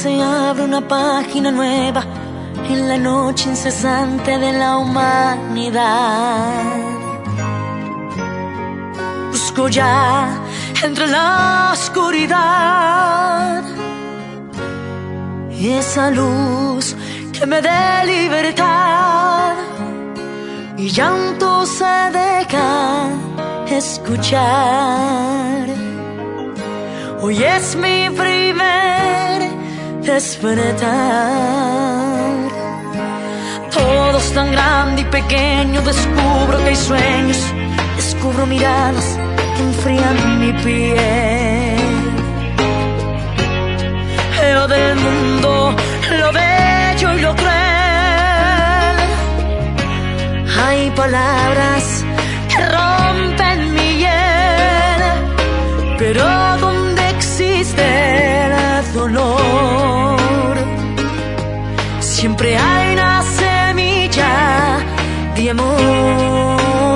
se abre una página nueva en la noche incesante de la humanidad. Busco ya entre la oscuridad esa luz que me dé libertad, y llanto se deja escuchar. Hoy es mi primer despertar. Todo es tan grande y pequeño, descubro que hay sueños, descubro miradas que enfrían mi piel. Veo del mundo lo bello y lo cruel. Hay palabras que rompen mi hiel, pero donde existe el dolor, siempre hay una semilla de amor.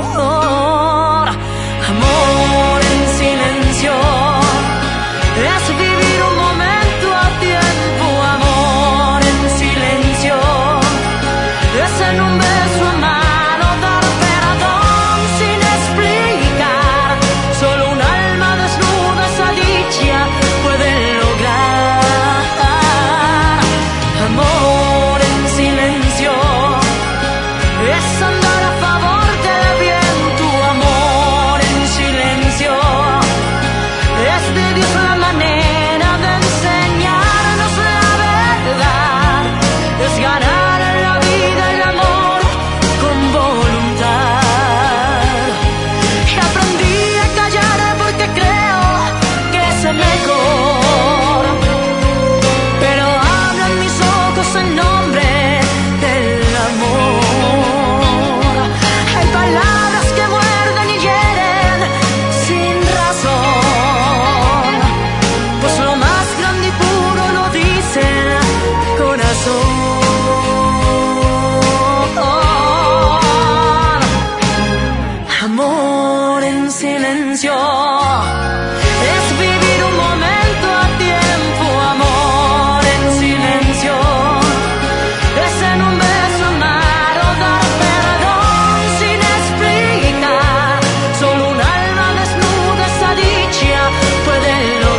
Amor en silencio es vivir un momento a tiempo. Amor en silencio es en un beso amado dar perdón sin explicar. Solo un alma desnuda esa dicha puede lograr. Amor en silencio es andar a favor del viento. Amor en silencio es de Dios la manera de enseñarnos la verdad. Es ganar la vida y el amor con voluntad. Y aprendí a callar porque creo que es el mejor, pero hablan mis ojos en nombre del amor. Hay palabras que muerden y hieren sin razón, pues lo más grande y puro lo dice el corazón. Amor en silencio es vivir un momento a tiempo. Amor en silencio es en un beso amar o dar perdón sin explicar. Solo un alma desnuda esa dicha puede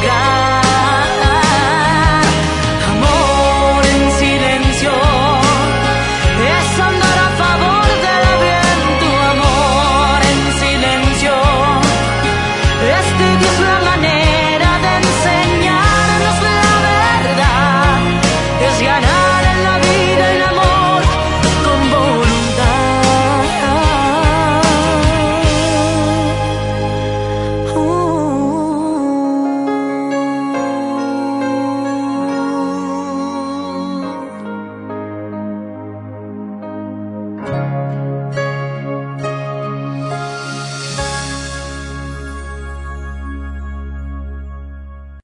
lograr. Amor en silencio es andar a favor del viento. Amor en silencio es de Dios la